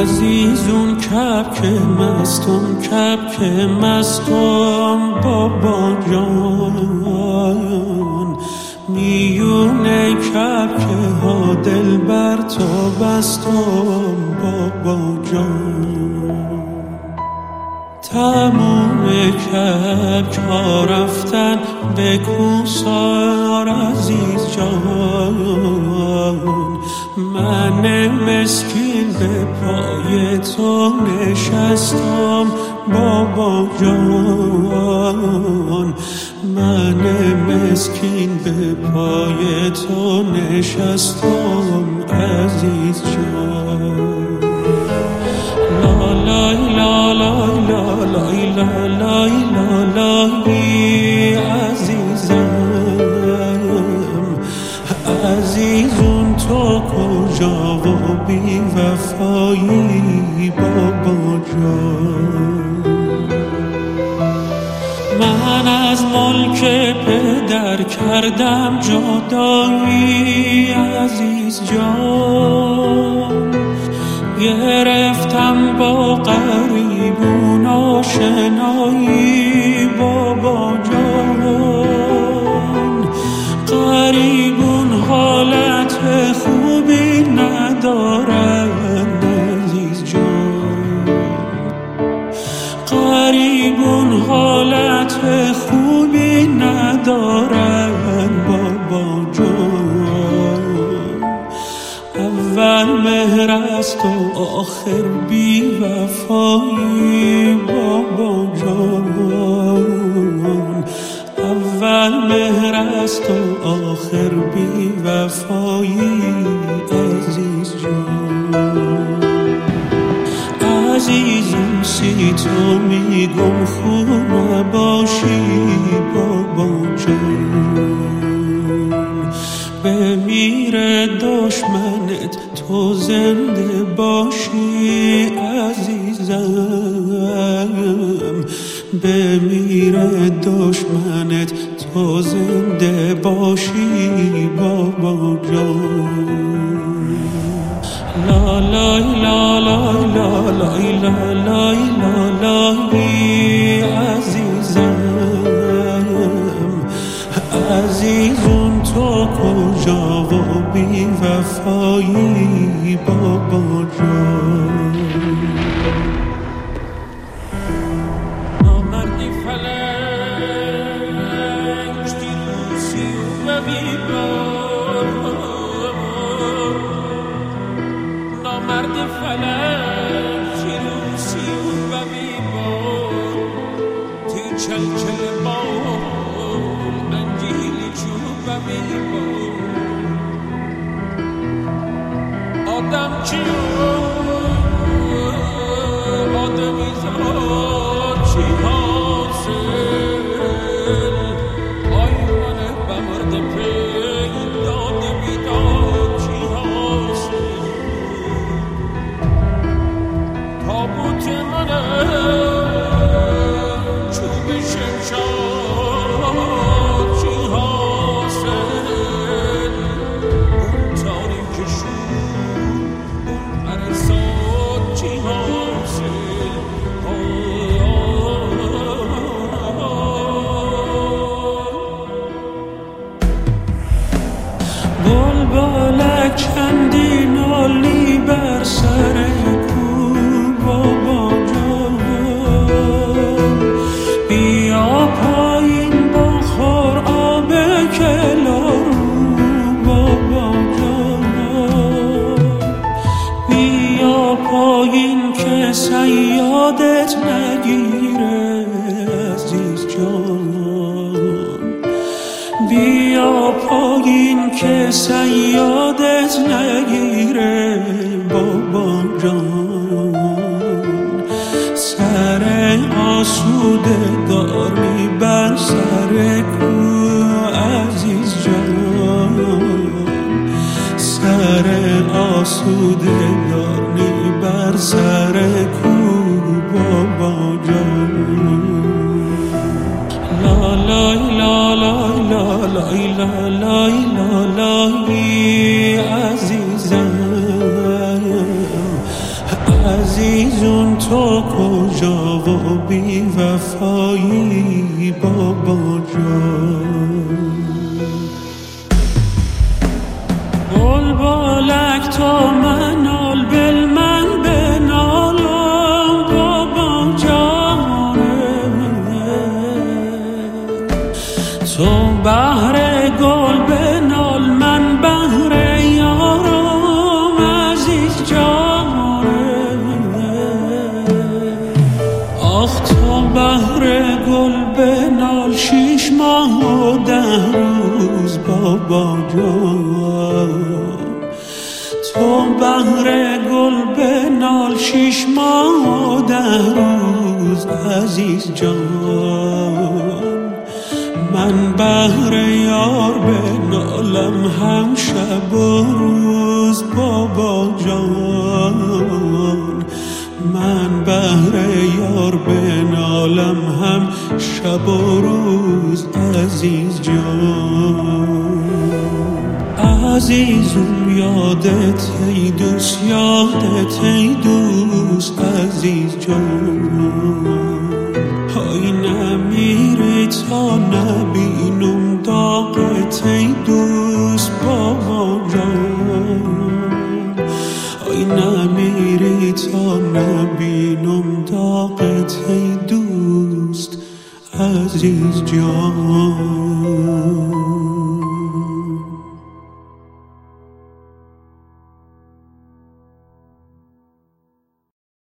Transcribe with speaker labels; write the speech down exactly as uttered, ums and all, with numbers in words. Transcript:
Speaker 1: عزیزون کبک مستم کبک مستم بابا جان میونه کبک ها دل بر تو بستم بابا جان تموم کبک ها رفتن به کوسار عزیز جان من مسکین به پای تو نشستم بابا جان من مسکین به پای تو نشستم عزیز جان لا لا لا لا لا لا لا لا لا عزیزم عزیزون تو کجا و بی وفایی بابا جان من از ملک پدر کردم جدایی عزیز جان گرفتم با غریبون آشنایی بابا جان غریبون حالت خوبی ندارند عزیز جان غریبون حالت خوبی ندارند بابا جان اول مهر است و آخر بی وفایی بابا جان اول مهر است و آخر بی وفایی عزیز جان عزیزم سی تو میگم خوب نباشی بابا جان بمیره دشمنت تو زنده باشی عزیزم بمیره دشمنت تو زنده باشی بابا جان لا لا لا لا لا لا لا لا لا عزیزم عزیزون تو کجا و بی وفایی بابا جان نامردی فلک پشتی روسی و بیبار نامردی فلک پشتی روسی و بیبار تو چلچل بال انجیلی چوب و بیبار آدم چیو آدمی زاد چی حاصل آی من بمرد پی داد بیداد چی حاصل تابوت منه چوب شمشاد چی حاصل اون تاریک شد اون عرصاد چی حاصل بلبل چندین عالی بر سر کو بابا جان بیا پایین بخور آب کلارو بابا جان بیا پایین که صیادت نگیره عزیز جان بیا پایین که صیادت نگیره بابا جان سر آسودگاری بر سر کو عزیز جان سر آسودگاری بر سر کو بابا جان لا لا لا لا لا لا لا لا لا عزیزم تو کجا و بی وفایی بابا جان. بلبلک تو منال بل من بنالم بابا جان. تو بهر گل بنال من بهر یارم عزیز جان. آخ تو بهر گل بنال شیش ماه و ده روز بابا جان. تو بهر گل بنال شیش ماه و ده روز عزیز جان. من بهر یار بنالم هم شب و روز بابا جان. من بهر یار بنالم هم شب و روز عزیز جان. عزیزم یادت ای دوست یادت ای دوست عزیز جان. های نمیری تا نبینم داغت ای دوست بابا جان. های نمیری تا نبینم داغت ای دوست عزیز جان.